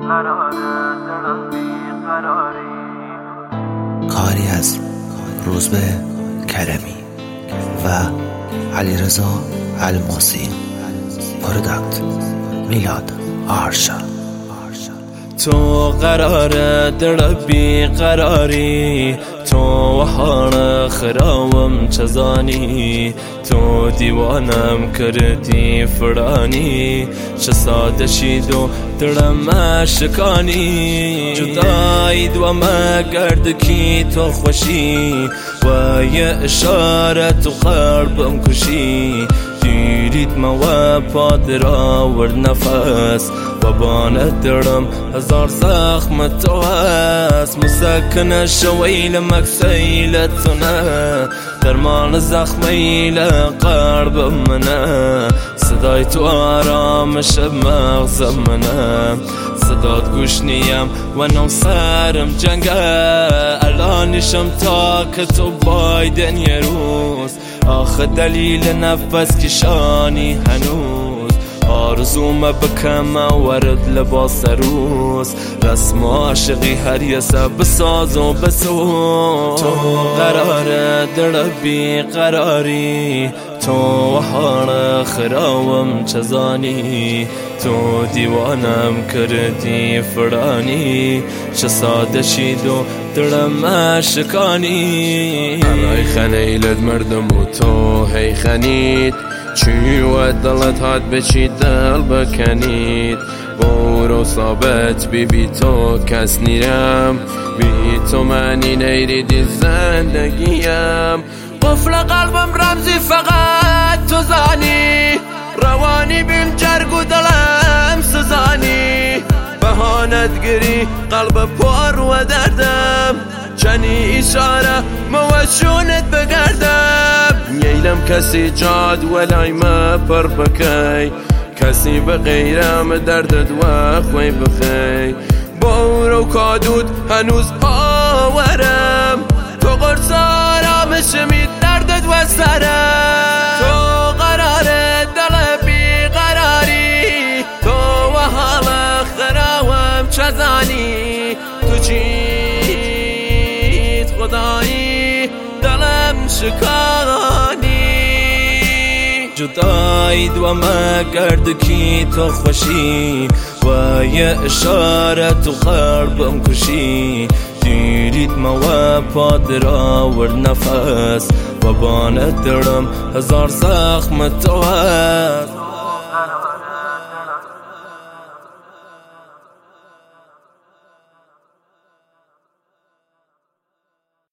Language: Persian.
کاری از روزبه کرمی و علیرضا الماسی. پروداکت میلاد آرشا. تو قراره در بی قراری، تو وحان خراوم چزانی، تو دیوانم کردی فرانی، چه ساده شید و دلم شکانی. جدایی دو ما گرد کی تو خوشی و یه اشاره تو قلبم کشی. دیرید ما و پادرا ور نفس و بانت درم هزار زخم تو هست. مسکن شویل مکسیلت نه درمان زخمیل قلب منه. صدای تو آرامش مغزم منه، صدات گوش نیم و نو سرم جنگه. الانشم تا که تو بایدن یه روز، آخه دلیل نفس کشانی هنوز. آرزوم بکم ورد لباس روز، رسم عاشقی هر یه سب بساز و بسوز. تو قراره در بی قراری، تو وحان خراوم چزانی، تو دیوانم کردی فرانی، چه ساده شید و دلم شکانی. الای خنیلت مردم و تو هی خنید، چی و دلت هات بچی دل بکنید. برو ثابت بی تو کس نیرم، بی تو منی نیریدی زندگیم. قفل قلبم رمزی فقط تو زانی، روانی بین جرگ و دلم سزانی. بهانت گری قلب پر و دردم، چنی اشاره موشونت بگردم. نیلم کسی جاد ولای ما پر بکی، کسی بغیرم دردت و خوی بخی. بورو کادود هنوز آورم، تو قرص آرامشمی دردت و سرم. تو قراره دل بی قراری، تو و حال خراوم چزانی. تو چیت خدایی دلم شکانی. جدایی دو ما گرد کی تو خوشی و یه اشاره تو قلبم کشی. دیرید ما و پادرا ور نفس و بانت درم هزار زخم تو هست.